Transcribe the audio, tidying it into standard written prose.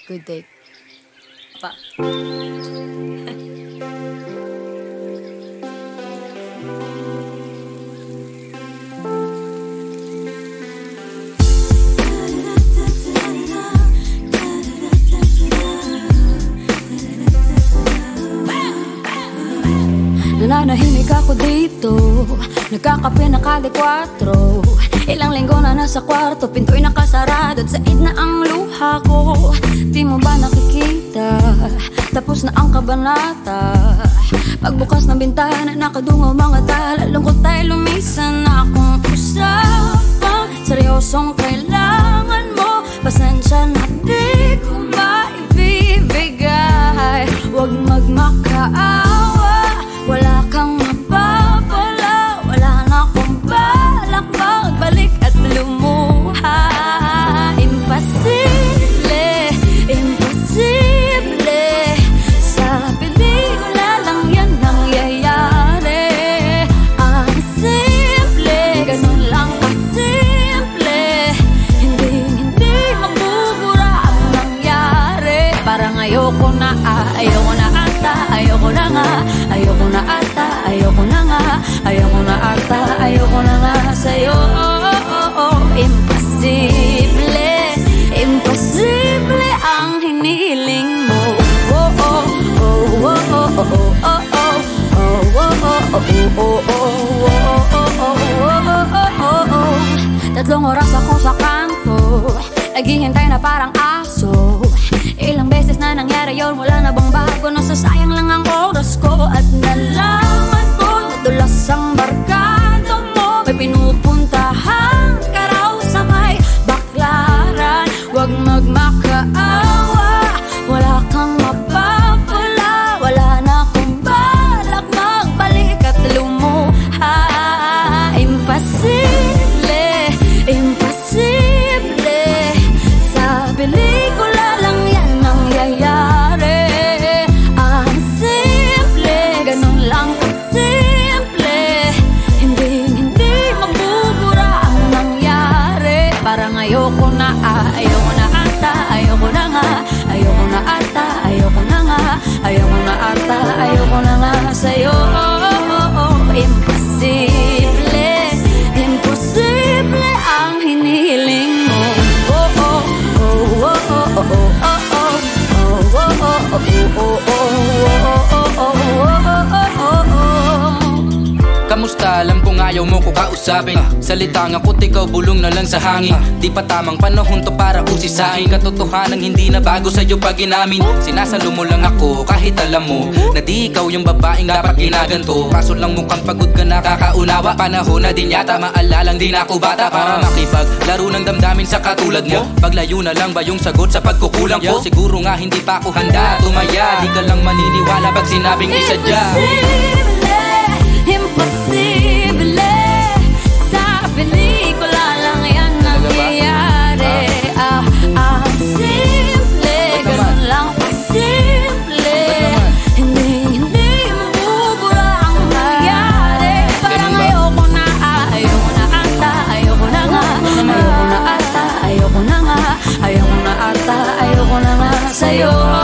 Good day. Pa. Nananahimik ako dito, nagkakape na kada 4. Ilang linggo na nasa kwarto, pinto'y nakasarado at said na ang luha ko. Di mo ba nakikita, tapos na ang kabanata. Pagbukas ng bintana, nakadungaw mga tala. Lungkot tayo lumisan na akong usapang seryosong kailangan mo. Pasensya na di ko maibibigay. Huwag magmakaawa, wala kang mapapala. Wala na akong balak magbalik at lumuha. Imposible, imposible. Sa pelikula lang yan nangyayari. Ang simple, ganun lang kasimple. Hindi magbubura ang nangyari. Parang ayoko na ata, ayoko na nga. Ayoko na ata, ayoko na nga. Ayoko na ata, ayoko na nga sa'yo. Imposible, imposible ang hinihiling mo. Tatlong oras ako sa kanto, naghihintay na parang aso. Ilang beses na nangyari yun, wala na bang bago? Nasasayang lang ang oras ko. At nalaman ko, nadulas ang barkada mo. May pinupuntahan ka raw sa may baklaran. Huwag magmakaawa, wala kang mapapala. Wala na akong balak magbalik at lumuha. Imposible, imposible. Sa pelikula lang yan nangyayari. Ang simple, ganun lang kasimple. Hindi magbubura ang nangyari. Parang ayoko na ata, ayoko na nga. Ayoko na ata, ayoko na nga. Ayoko na ata, ayoko na nga sa'yo. Imposible, imposible ang hinihiling mo. Kamusta? Alam kong ayaw mo ko kausapin. Salita nga ko't ikaw bulong na lang sa hangin. Di pa tamang panahon to para usisain. Katotohanan hindi na bago sa'yo pag inamin. Sinasalo mo lang ako kahit alam mo na di ikaw yung babaeng dapat ginaganto. Kaso lang mukhang pagod ka na kakaunawa. Panahon na din yata maalalang di na ako bata para makipaglaro ng damdamin sa katulad mo. Paglayo na lang ba yung sagot sa pagkukulang ko? Siguro nga hindi pa ako handa tumaya. Di ka lang maniniwala pag sinabing isadya. Imposible, sa pelikula lang yan nangyayari. Ang simple, ganun lang kasimple. Hindi mabubura ang nangyari. Parang ayoko na ata, ayoko na nga. Ayoko na ata, ayoko na nga. Ayoko na ata, ayoko na nga sa'yo.